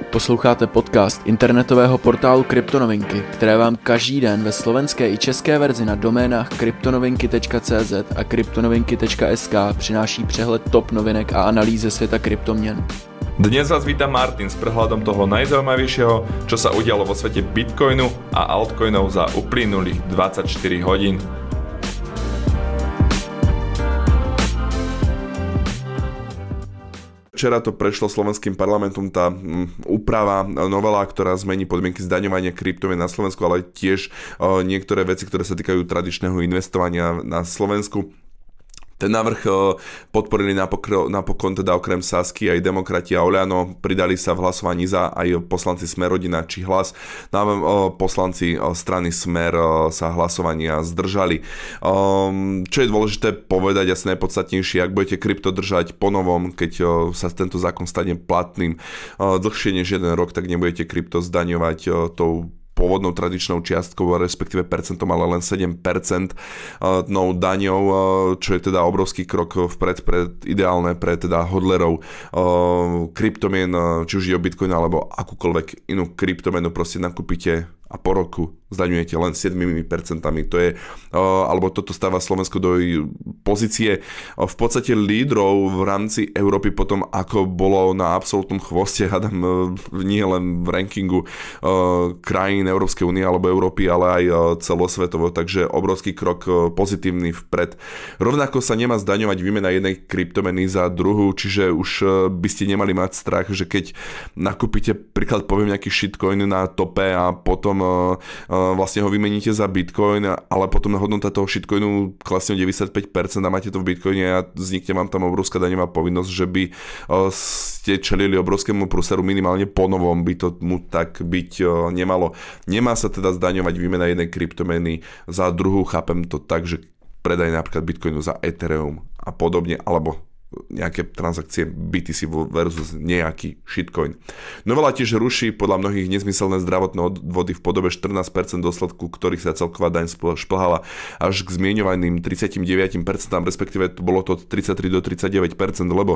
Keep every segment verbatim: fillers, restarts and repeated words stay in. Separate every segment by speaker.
Speaker 1: Posloucháte podcast internetového portálu Kryptonovinky, které vám každý den ve slovenské i české verzi na doménách kryptonovinky tečka cé zet a kryptonovinky tečka es ká přináší přehled top novinek a analýzy ze světa kryptoměn.
Speaker 2: Dnes vás víta Martin s prehľadom toho najzaujímavejšieho, čo sa udialo vo svete Bitcoinu a altcoinov za uplynulých dvadsaťštyri hodín. Včera to prešlo slovenským parlamentom tá úprava, novela, ktorá zmení podmienky zdaňovania kryptomien na Slovensku, ale tiež niektoré veci, ktoré sa týkajú tradičného investovania na Slovensku. Ten návrh podporili napokon, napokon teda okrem Sasky aj demokrati a Oľano, pridali sa v hlasovaní za aj poslanci Smer-Rodina či Hlas. No, poslanci strany Smer sa hlasovania zdržali. Čo je dôležité povedať, asi najpodstatnejšie, ak budete krypto držať po novom, keď sa tento zákon stane platným dlhšie než jeden rok, tak nebudete krypto zdaňovať tou pôvodnou tradičnou čiastkou, respektíve percentom, ale len sedem percent no daňou, čo je teda obrovský krok vpred, pre, ideálne pre teda hodlerov kryptomien, či už je o Bitcoin alebo akúkoľvek inú kryptomenu, proste nakúpite a po roku zdaňujete len sedem percent. To je, alebo toto stáva Slovensko do pozície v podstate lídrov v rámci Európy potom, ako bolo na absolútnom chvoste, hádam, nie len v rankingu krajín Európskej únie alebo Európy, ale aj celosvetovo, takže obrovský krok pozitívny vpred. Rovnako sa nemá zdaňovať výmena jednej kryptomeny za druhú, čiže už by ste nemali mať strach, že keď nakúpite, príklad poviem nejaký shitcoin na tope a potom vlastne ho vymeníte za Bitcoin, ale potom hodnota toho shitcoinu klesne o deväťdesiatpäť percent a máte to v Bitcoine a vznikne vám tam obrovská daňová povinnosť, že by ste čelili obrovskému prúseru, minimálne po novom by to mu tak byť nemalo. Nemá sa teda zdaňovať výmena jednej kryptomeny za druhú, chápem to tak, že predaj napríklad Bitcoinu za Ethereum a podobne, alebo nejaké transakcie bé té cé versus nejaký shitcoin. Novela tiež ruší podľa mnohých nezmyselné zdravotné odvody v podobe štrnásť percent dôsledku, ktorých sa celková daň šplhala až k zmieňovaným tridsaťdeväť percent, respektíve bolo to tridsaťtri do tridsaťdeväť percent, lebo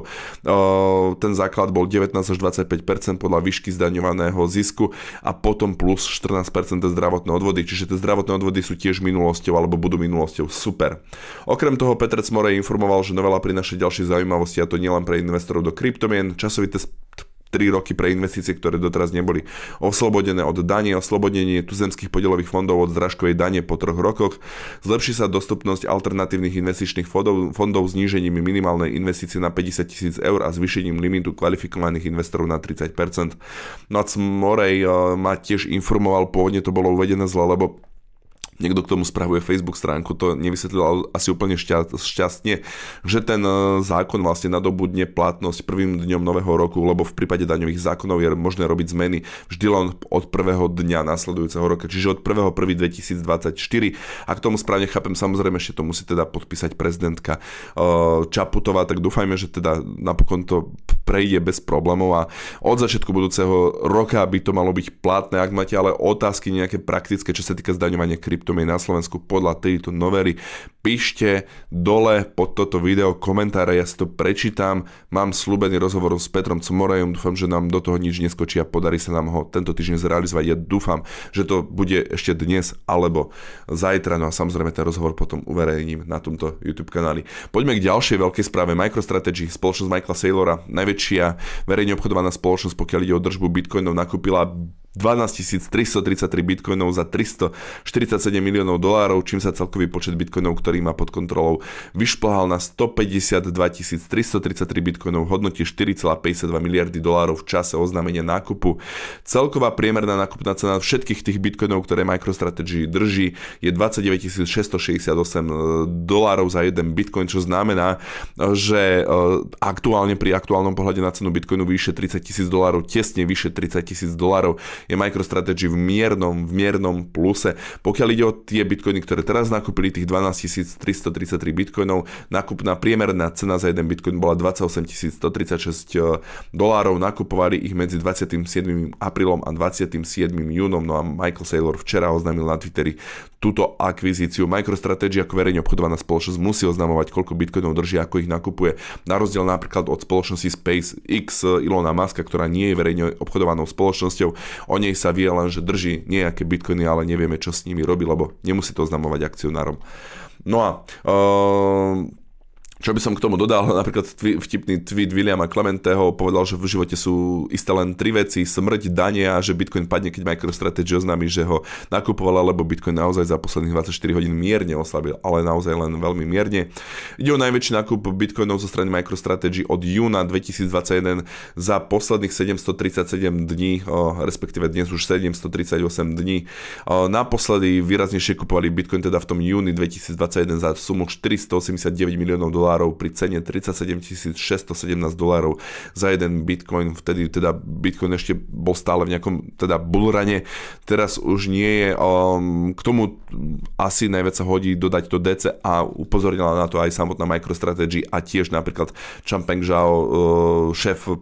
Speaker 2: uh, ten základ bol devätnásť až dvadsaťpäť percent podľa výšky zdaňovaného zisku a potom plus štrnásť percent zdravotné odvody, čiže tie zdravotné odvody sú tiež minulosťou alebo budú minulosťou. Super. Okrem toho Petrec Morej informoval, že novela prináša ďalší záujem zaujímavosti, a to nielen pre investorov do kryptomien, časovité tri roky pre investície, ktoré doteraz neboli oslobodené od dane, oslobodenie tuzemských podielových fondov od zrážkovej dane po troch rokoch, zlepší sa dostupnosť alternatívnych investičných fondov, fondov znížením minimálnej investície na päťdesiat tisíc eur a zvýšením limitu kvalifikovaných investorov na tridsať percent. No a Morej ma tiež informoval, pôvodne to bolo uvedené zle, lebo niekto k tomu spravuje Facebook stránku, to nevysvetlil asi úplne šťastne, že ten zákon vlastne nadobudne platnosť prvým dňom nového roku, lebo v prípade daňových zákonov je možné robiť zmeny vždy len od prvého dňa nasledujúceho roka, čiže od prvého prvého dvetisícdvadsaťštyri. Ak tomu správne chápem, samozrejme ešte to musí teda podpísať prezidentka Čaputová, tak dúfajme, že teda napokon to prejde bez problémov a od začiatku budúceho roka by to malo byť platné. Ak máte ale otázky nejaké praktické, čo sa týka zdaňovania kryptomien na Slovensku podľa tejto novely, píšte dole pod toto video komentáre, ja si to prečítam. Mám slúbený rozhovor s Petrom Morejom, dúfam, že nám do toho nič neskočí a podarí sa nám ho tento týždeň zrealizovať. Ja dúfam, že to bude ešte dnes alebo zajtra, no a samozrejme ten rozhovor potom uverejním na tomto YouTube kanáli. Poďme k ďalšej veľkej správe. MicroStrategy, spoločnosť Michaela Saylora, najväčšia verejne obchodovaná spoločnosť, pokiaľ ide o držbu bitcoinov, nakúpila dvanásťtisíc tristotridsaťtri bitcoinov za tristoštyridsaťsedem miliónov dolárov, čím sa celkový počet bitcoinov, ktorý má pod kontrolou, vyšplhal na stopäťdesiatdvatisíc tristotridsaťtri bitcoinov v hodnote štyri celé päťdesiatdva miliardy dolárov v čase oznámenia nákupu. Celková priemerná nákupná cena všetkých tých bitcoinov, ktoré MicroStrategy drží, je dvadsaťdeväťtisíc šesťstošesťdesiatosem dolárov za jeden bitcoin, čo znamená, že aktuálne pri aktuálnom pohľade na cenu bitcoinu vyše tridsaťtisíc dolárov, tesne vyše tridsaťtisíc dolárov je MicroStrategy v miernom, v miernom pluse. Pokiaľ ide o tie bitcoiny, ktoré teraz nakúpili, tých dvanásťtisíc tristotridsaťtri bitcoinov, nákupná priemerná cena za jeden bitcoin bola dvadsaťosem tisíc stotridsaťšesť dolárov, nakupovali ich medzi dvadsiatym siedmym aprílom a dvadsiatym siedmym júnom, no a Michael Saylor včera oznámil na Twitteri túto akvizíciu. MicroStrategy ako verejne obchodovaná spoločnosť musí oznamovať, koľko bitcoinov drží, ako ich nakupuje. Na rozdiel napríklad od spoločnosti SpaceX Ilona Muska, ktorá nie je verejne obchodovanou spoločnosťou. O nej sa vie len, že drží nejaké bitcoiny, ale nevieme, čo s nimi robí, lebo nemusí to oznamovať akcionárom. No a uh, čo by som k tomu dodal, napríklad vtipný tweet Williama Clementeho povedal, že v živote sú isté len tri veci, smrť, dane a že Bitcoin padne, keď MicroStrategy oznámi, že ho nakupovala, lebo Bitcoin naozaj za posledných dvadsaťštyri hodín mierne oslabil, ale naozaj len veľmi mierne. Ide o najväčší nákup Bitcoinov zo strany MicroStrategy od júna dvetisícdvadsaťjeden za posledných sedemstotridsaťsedem dní, respektíve dnes už sedemstotridsaťosem dní. Naposledy výraznejšie kupovali Bitcoin teda v tom júni dvetisícdvadsaťjeden za sumu štyristoosemdesiatdeväť miliónov dolárov pri cene tridsaťsedem tisíc šesťstosedemnásť dolárov za jeden bitcoin. Vtedy teda bitcoin ešte bol stále v nejakom teda bullrune. Teraz už nie je. Um, k tomu asi najviac sa hodí dodať to dé cé á. Upozornila na to aj samotná MicroStrategy a tiež napríklad Changpeng Zhao, uh, šéf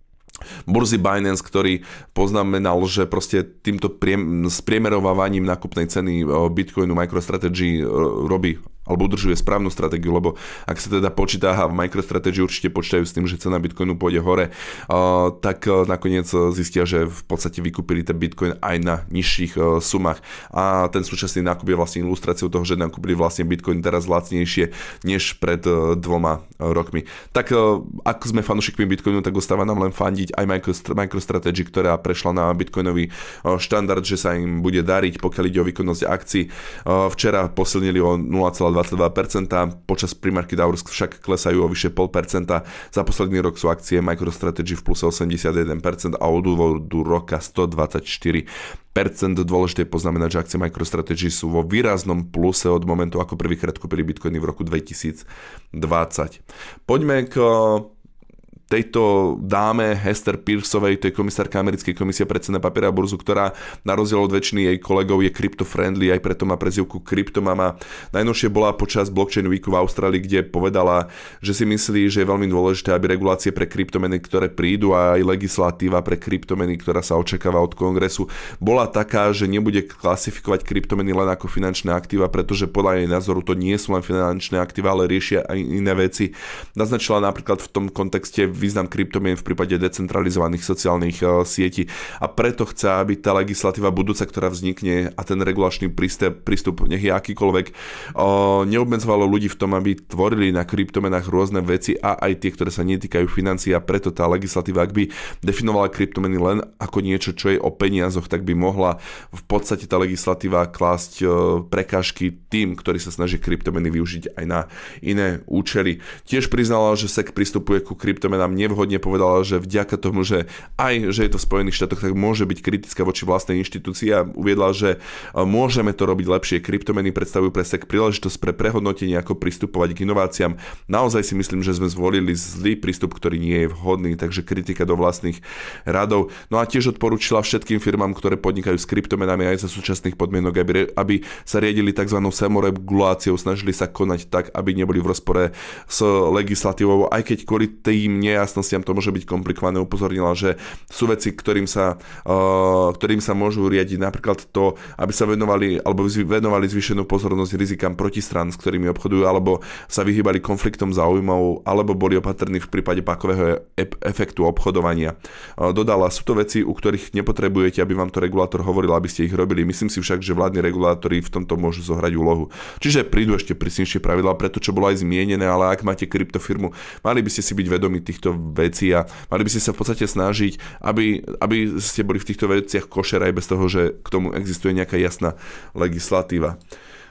Speaker 2: burzy Binance, ktorý poznamenal, že proste týmto priem- spriemerovávaním nákupnej ceny Bitcoinu MicroStrategy robí alebo udržuje správnu stratégiu, lebo ak sa teda počíta a v MicroStrategy určite počítajú s tým, že cena Bitcoinu pôjde hore, uh, tak uh, nakoniec zistia, že v podstate vykúpili ten Bitcoin aj na nižších uh, sumách. A ten súčasný nákup je vlastne ilustráciou toho, že nakúpili vlastne Bitcoin teraz lacnejšie než pred uh, dvoma uh, rokmi. Tak uh, ako sme fanúšikmi Bitcoinu, tak ostáva nám len fandiť aj MicroStrategy, ktorá prešla na bitcoinový uh, štandard, že sa im bude dariť, pokiaľ ide o výkonnosť akcií. Uh, včera posilnili o nula celá dvadsaťdva percenta, počas pre-market hours však klesajú o vyše nula celá päť percenta. Za posledný rok sú akcie MicroStrategy v pluse osemdesiatjeden percent a od úvodu roka stodvadsaťštyri percent. Dôležité je poznamenať, že akcie MicroStrategy sú vo výraznom pluse od momentu, ako prvýkrát kúpili bitcoiny v roku dvetisícdvadsať. Poďme k tejto dáme Hester Peirceovej, to je komisárka americkej komisie pre cenné papiere a burzu, ktorá na rozdiel od väčšiny jej kolegov je crypto-friendly, aj preto má prezývku Kryptomama. Najnovšie bola počas Blockchain Weeku v Austrálii, kde povedala, že si myslí, že je veľmi dôležité, aby regulácie pre kryptomeny, ktoré prídu, a aj legislatíva pre kryptomeny, ktorá sa očakáva od kongresu, bola taká, že nebude klasifikovať kryptomeny len ako finančné aktíva, pretože podľa jej názoru to nie sú len finančné aktíva, ale riešia aj iné veci. Naznačila napríklad v tom kontexte význam kryptomien v prípade decentralizovaných sociálnych uh, sietí a preto chce, aby tá legislatíva budúca, ktorá vznikne, a ten regulačný prístup, prístup nech je akýkoľvek, uh, neobmedzovalo ľudí v tom, aby tvorili na kryptomenách rôzne veci a aj tie, ktoré sa netýkajú financií, a preto tá legislatíva, ak by definovala kryptomeny len ako niečo, čo je o peniazoch, tak by mohla v podstate tá legislatíva klásť uh, prekážky tým, ktorí sa snažia kryptomeny využiť aj na iné účely. Tiež priznala, že es e cé pristupuje ku kryptomenám nevhodne, povedala, že vďaka tomu, že aj, že je to v Spojených štátoch, tak môže byť kritická voči vlastnej inštitúcii, a uviedla, že môžeme to robiť lepšie. Kryptomeny predstavujú pre es e cé príležitosť pre prehodnotenie, ako pristupovať k inováciám. Naozaj si myslím, že sme zvolili zlý prístup, ktorý nie je vhodný, takže kritika do vlastných radov. No a tiež odporúčila všetkým firmám, ktoré podnikajú s kryptomenami aj za súčasných podmienok, aby, aby sa riadili tzv. Samoreguláciou, snažili sa konať tak, aby neboli v rozpore s legislatívou, aj keď kvôli tým nejasnostiam to môže byť komplikované. Upozornila, že sú veci, ktorým sa, uh, ktorým sa môžu riadiť, napríklad to, aby sa venovali alebo venovali zvýšenú pozornosť rizikám protistrán, s ktorými obchodujú, alebo sa vyhýbali konfliktom záujmov, alebo boli opatrní v prípade pákového e- efektu obchodovania. Uh, dodala, sú to veci, u ktorých nepotrebujete, aby vám to regulátor hovoril, aby ste ich robili. Myslím si však, že vládni regulátori v tomto môžu zohrať úlohu. Čiže prídu ešte prísnejšie pravidlá, preto čo bolo aj zmienené, ale ak máte kryptofirmu, mali by ste si byť vedomí týchto vecí a mali by ste sa v podstate snažiť, aby, aby ste boli v týchto veciach košer aj bez toho, že k tomu existuje nejaká jasná legislatíva.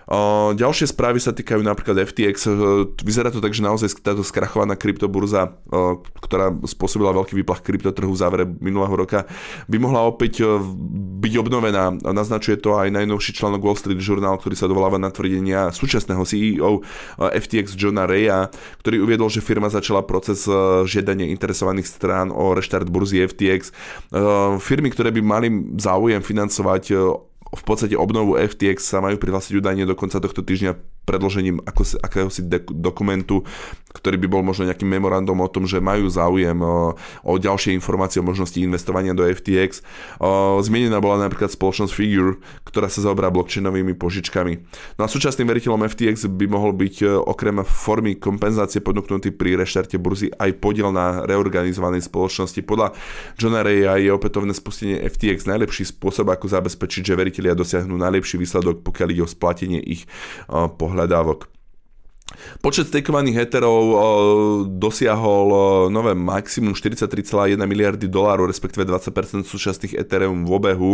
Speaker 2: Ďalšie správy sa týkajú napríklad ef tí exs. Vyzerá to tak, že naozaj táto skrachovaná kryptoburza, ktorá spôsobila veľký výplach kryptotrhu v závere minulého roka, by mohla opäť byť obnovená. Naznačuje to aj najnovší článok Wall Street Journal, ktorý sa dovoláva na tvrdenia súčasného sí í ó ef tí exs Johna Raya, ktorý uviedol, že firma začala proces žiadania interesovaných strán o reštart burzy ef tí exs. Firmy, ktoré by mali záujem financovať v podstate obnovu ef tí exs, sa majú prihlásiť údajne do konca tohto týždňa predložením akéhosi dokumentu, ktorý by bol možno nejakým memorandum o tom, že majú záujem o, o ďalšie informácie o možnosti investovania do ef tí exs. O, zmienená bola napríklad spoločnosť Figure, ktorá sa zaoberá blockchainovými požičkami. No a súčasným veriteľom ef tí exs by mohol byť okrem formy kompenzácie ponúknutý pri reštarte burzy aj podiel na reorganizovanej spoločnosti. Podľa Johna Raya je opätovné spustenie ef tí exs najlepší spôsob, ako zabezpečiť, že veritelia dosiahnu najlepší výsledok, pokiaľ ide o splatenie ich pohľadávok. Počet stakovaných Etherov dosiahol nové maximum štyridsaťtri celá jedna miliardy dolárov, respektíve dvadsať percent súčasných Ethereum v obehu,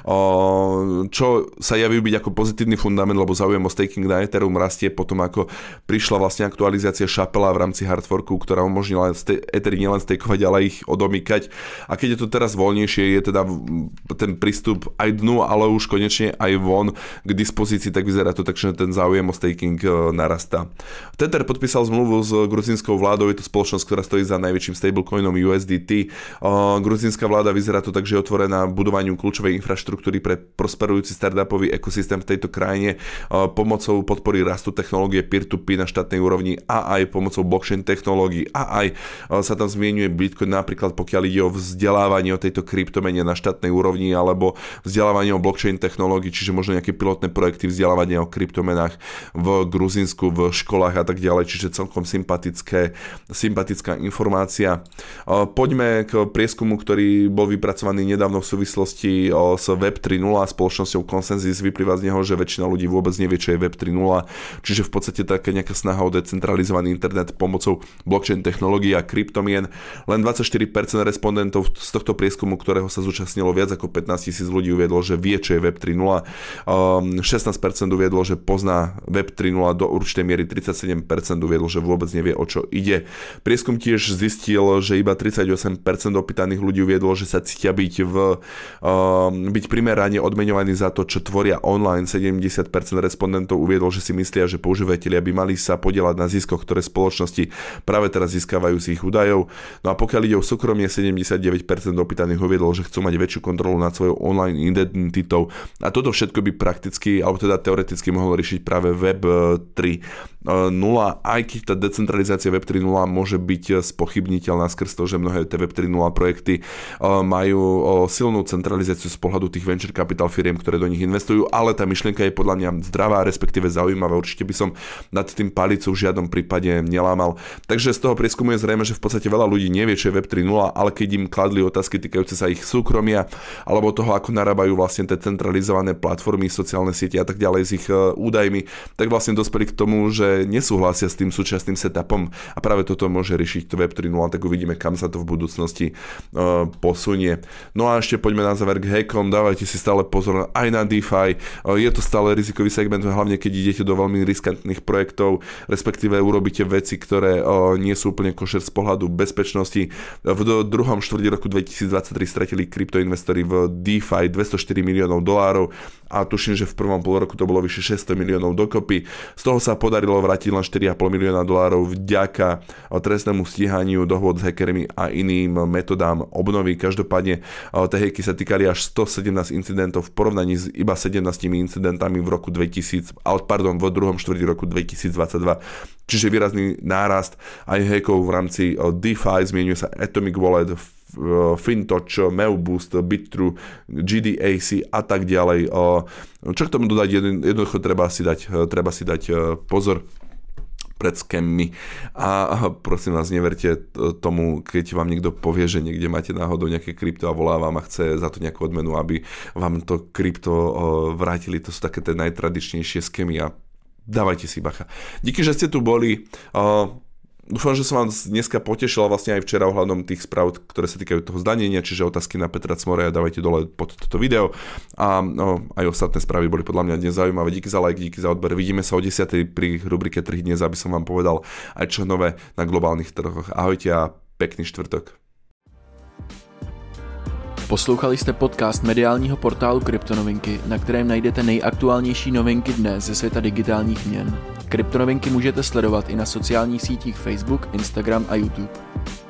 Speaker 2: čo sa javí byť ako pozitívny fundament, lebo záujem o staking na Ethereum rastie potom, ako prišla vlastne aktualizácia Shapela v rámci hardforku, ktorá umožnila Ethery nielen stakovať, ale ich odomýkať. A keď je to teraz voľnejšie, je teda ten prístup aj dnu, ale už konečne aj von k dispozícii, tak vyzerá to tak, že ten záujem o staking narastá. Tether podpísal zmluvu s gruzínskou vládou, je to spoločnosť, ktorá stojí za najväčším stablecoinom ú es dé té. Gruzínska vláda vyzerá to tak, že je otvorená budovaniu kľúčovej infraštruktúry pre prosperujúci startupový ekosystém v tejto krajine pomocou podpory rastu technológie peer-to-peer na štátnej úrovni a aj pomocou blockchain technológií a aj sa tam zmieňuje Bitcoin, napríklad pokiaľ ide o vzdelávanie o tejto kryptomene na štátnej úrovni alebo vzdelávanie o blockchain technológii, čiže možno nejaké pilotné projekty vzdelávania o kryptomenách v Gruzínsku, v školách a tak ďalej, čiže celkom sympatické, sympatická informácia. Poďme k prieskumu, ktorý bol vypracovaný nedávno v súvislosti s web tri bodka nula spoločnosťou Consensus. Vyplýva z neho, že väčšina ľudí vôbec nevie, čo je web tri bodka nula, čiže v podstate taká nejaká snaha o decentralizovaný internet pomocou blockchain technológií a kryptomien. Len dvadsaťštyri percent respondentov z tohto prieskumu, ktorého sa zúčastnilo viac ako pätnásť tisíc ľudí, uviedlo, že vie, čo je web tri bodka nula. šestnásť percent uviedlo, že pozná web tri bodka nula do určitej miery, tridsaťsedem percent uviedlo, že vôbec nevie, o čo ide. Prieskum tiež zistil, že iba tridsaťosem percent opýtaných ľudí uviedlo, že sa cítia byť, v, uh, byť primerane odmeňovaní za to, čo tvoria online. sedemdesiat percent respondentov uviedlo, že si myslia, že používatelia by mali sa podieľať na ziskoch, ktoré spoločnosti práve teraz získavajú z ich údajov. No a pokiaľ ide o súkromie, sedemdesiatdeväť percent opýtaných uviedlo, že chcú mať väčšiu kontrolu nad svojou online identitou. A toto všetko by prakticky, alebo teda teoreticky mohol riešiť práve web tri bodka nula, aj keď tá decentralizácia web tri bodka nula môže byť spochybniteľná skrz to, že mnohé tie web tri bodka nula projekty majú silnú centralizáciu z pohľadu tých venture capital firiem, ktoré do nich investujú, ale tá myšlienka je podľa mňa zdravá, respektíve zaujímavá. Určite by som nad tým palicu v žiadnom prípade nelámal. Takže z toho prieskumu je zrejme, že v podstate veľa ľudí nevie, čo je web tri bodka nula, ale keď im kladli otázky týkajúce sa ich súkromia alebo toho, ako narábajú vlastne tie centralizované platformy, sociálne siete a tak ďalej s ich údajmi, tak vlastne dospeli k tomu, že nesúhlasia s tým súčasným setupom a práve toto môže riešiť to web tri bodka nula, tak uvidíme, kam sa to v budúcnosti uh, posunie. No a ešte poďme na záver k hackom. Dávajte si stále pozor aj na DeFi. Uh, je to stále rizikový segment, hlavne keď idete do veľmi riskantných projektov, respektíve urobíte veci, ktoré uh, nie sú úplne košer z pohľadu bezpečnosti. V druhom štvrti roku dvetisícdvadsaťtri stratili kryptoinvestori v DeFi dvestoštyri miliónov dolárov a tuším, že v prvom pol roku to bolo vyše šesťsto miliónov dokopy. Z toho sa podarilo vrátiť len štyri a pol milióna dolárov vďaka trestnému stíhaniu, dohôd s hackermi a iným metodám obnovy. Každopádne tie hacky sa týkali až stosedemnásť incidentov v porovnaní s iba sedemnástimi incidentami v roku dvetisíc, ale pardon, v druhom štvrti roku dvetisícdvadsaťdva. Čiže výrazný nárast aj hackov v rámci DeFi, zmienuje sa Atomic Wallet, Fintoch, Meuboost, Bitrue, gé dé á cé a tak ďalej. Čo k tomu dodať? Jednoducho treba si dať, treba si dať pozor pred skémmi a prosím vás, neverte tomu, keď vám niekto povie, že niekde máte náhodou nejaké krypto a volá vám a chce za to nejakú odmenu, aby vám to krypto vrátili. To sú také tie najtradičnejšie skémy a dávajte si bacha. Díky, že ste tu boli. dúfam, že som vám dneska potešila vlastne aj včera ohľadom tých správ, ktoré sa týkajú toho zdanenia, čiže otázky na Petra Cmoreja dávajte dole pod toto video a no, aj ostatné správy boli podľa mňa dnes zaujímavé. Díky za like, díky za odber. Vidíme sa o desiatej pri rubrike Trhy dnes, aby som vám povedal aj čo nové na globálnych trhoch. Ahojte a pekný štvrtok.
Speaker 1: Poslouchali jste podcast mediálního portálu Kryptonovinky, na kterém najdete nejaktuálnější novinky dne ze světa digitálních měn. Kryptonovinky můžete sledovat i na sociálních sítích Facebook, Instagram a YouTube.